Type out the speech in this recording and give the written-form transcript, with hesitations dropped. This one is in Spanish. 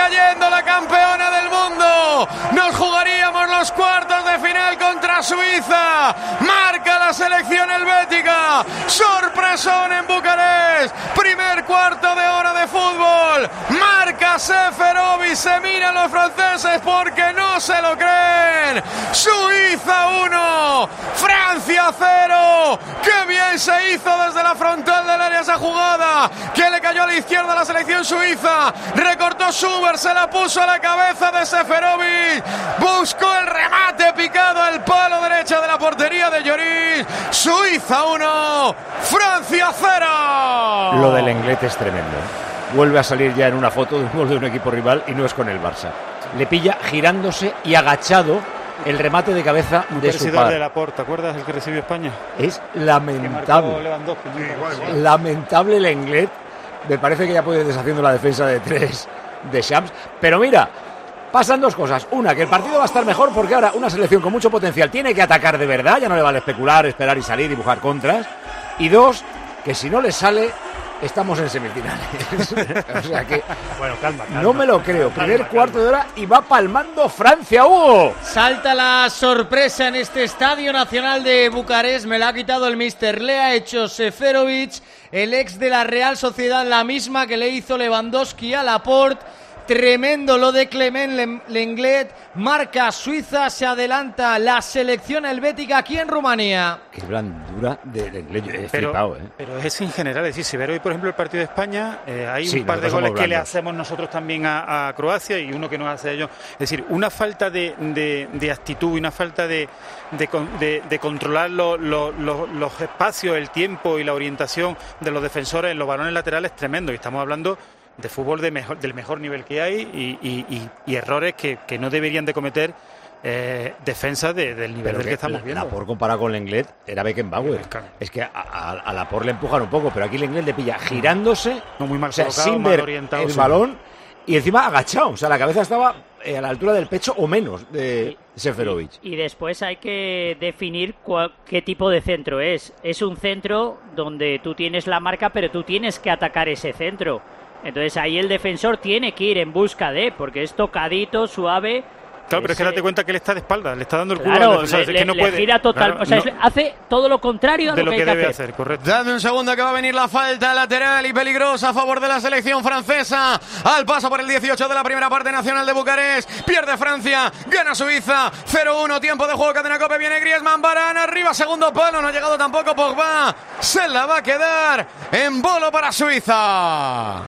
cayendo la campeona del mundo. Nos jugaríamos los cuartos de final contra Suiza. Marca la selección helvética. Sorpresón en Bucarest. Primer cuarto de hora de fútbol. Marca Seferovic. Se miran los franceses porque no se lo creen. Suiza 1, Francia 0. ¡Qué bien se hizo desde la frontal del área esa jugada! Que le cayó a la izquierda a la selección suiza. Recortó Schubert, se la puso a la cabeza de Seferovic. Buscó el remate picado al palo derecha de la portería de Lloris. Suiza 1, Francia 0. Lo del Lenglet es tremendo. Vuelve a salir ya en una foto de un gol de un equipo rival y no es con el Barça. Le pilla girándose y agachado el remate de cabeza de su padre. De Laporte, ¿te acuerdas el que recibió España? Es lamentable. Lamentable el Lenglet. Me parece que ya puede ir deshaciendo la defensa de 3 de Shams. Pero mira, pasan dos cosas. Una, que el partido va a estar mejor porque ahora una selección con mucho potencial tiene que atacar de verdad. Ya no le vale especular, esperar y salir, dibujar contras. Y dos, que si no le sale, estamos en semifinales. O sea que bueno, calma, no me lo creo. Primer cuarto de hora y va palmando Francia, Hugo. Salta la sorpresa en este Estadio Nacional de Bucarest. Me la ha quitado el míster. Le ha hecho Seferovic, el ex de la Real Sociedad, la misma que le hizo Lewandowski a Laporte. Tremendo lo de Clement Lenglet. Marca Suiza, se adelanta la selección helvética aquí en Rumanía. Qué blandura de Lenglet. He flipado, pero es en general. Es decir, si ver hoy, por ejemplo, el partido de España, hay un par de goles que le hacemos nosotros también a Croacia y uno que nos hace ellos. Es decir, una falta de actitud y una falta de controlar los espacios, el tiempo y la orientación de los defensores en los balones laterales tremendo. Y estamos hablando de fútbol del mejor nivel que hay y errores que no deberían de cometer defensas del nivel del que estamos viendo. Laporte comparado con Lenglet era Beckenbauer. Es que a Laporte le empujan un poco, pero aquí Lenglet le pilla girándose, muy mal colocado, sin mal ver orientado, el balón y encima agachado. O sea, la cabeza estaba a la altura del pecho o menos de Seferovic. Y después hay que definir qué tipo de centro es. Es un centro donde tú tienes la marca, pero tú tienes que atacar ese centro. Entonces ahí el defensor tiene que ir en busca porque es tocadito, suave. Claro, pero es que date cuenta que él está de espalda, le está dando el culo al defensor. Es que no puede. Gira total, o sea, hace todo lo contrario de lo que debe hacer. Correcto. Dame un segundo que va a venir la falta lateral y peligrosa a favor de la selección francesa. Al paso por el 18 de la primera parte nacional de Bucarest. Pierde Francia, gana Suiza. 0-1, tiempo de juego, cadena cope. Viene Griezmann, Varane, arriba, segundo palo. No ha llegado tampoco Pogba. Se la va a quedar en bolo para Suiza.